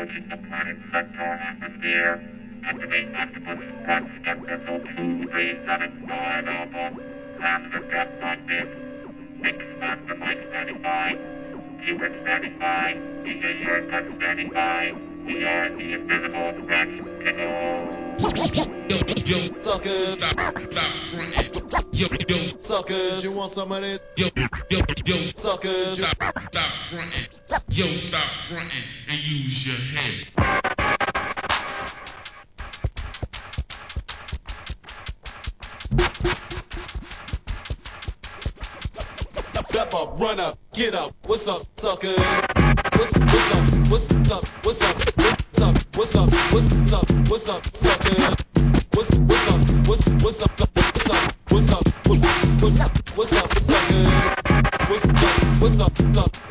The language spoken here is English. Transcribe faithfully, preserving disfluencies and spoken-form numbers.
approaching the planet's central atmosphere. Activate octopus quad detector code two three seven five alpha. Master drop pod bit. Mix master mic standing by. Viewer standing by. D J haircut standing by. We are the invisible Rex Pickles. Yo, yo, suckers, stop, stop fronting. Yo, yo, suckers, you want some of this? Yo, yo, yo, suckers, stop, stop fronting. Yo, stop fronting and use your head. Step up, run up, get up. What's up, suckers? What's, what's up? What's up? What's up? What's up? What's up? What's up? What's up, suckers? What's what's up? What's what's up? What's up? What's up? What's what's what's up, suckers? What's up? What's up? What's up?